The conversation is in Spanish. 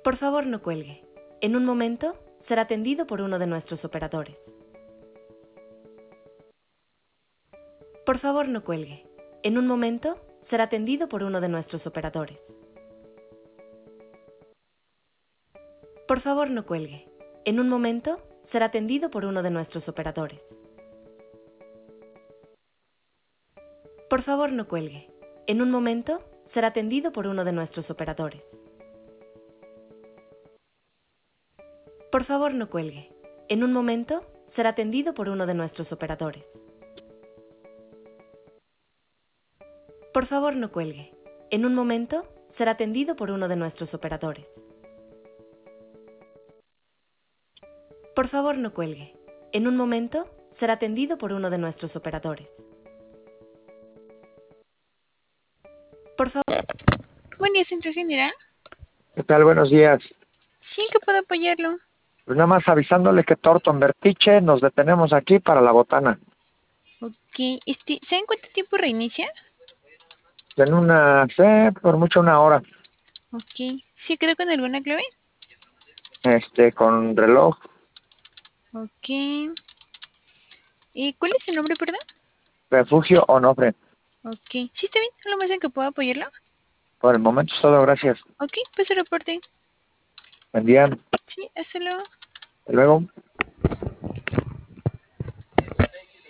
Por favor, no cuelgue. En un momento, será atendido por uno de nuestros operadores. Por favor, no cuelgue. En un momento, será atendido por uno de nuestros operadores. Por favor, no cuelgue. En un momento, será atendido por uno de nuestros operadores. Por favor, no cuelgue. En un momento, será atendido por uno de nuestros operadores. Por favor, no cuelgue. En un momento, será atendido por uno de nuestros operadores. Por favor, no cuelgue. En un momento, será atendido por uno de nuestros operadores. Por favor, no cuelgue. En un momento, será atendido por uno de nuestros operadores. Por favor. Buen día, Centro General. ¿Qué tal? Buenos días. Sí, ¿en qué puedo apoyarlo? Pues nada más avisándole que Torton Vertiche nos detenemos aquí para la botana. Ok, ¿saben cuánto tiempo reinicia? En por mucho una hora. Ok, ¿sí quedó con alguna clave? Con reloj. Ok. ¿Y cuál es su nombre, perdón? Refugio Onofre. Ok, ¿sí está bien? ¿Algo más en que puedo apoyarlo? Por el momento es todo, gracias. Ok, pues su reporte. Buen día. Sí, hasta luego. Hasta luego.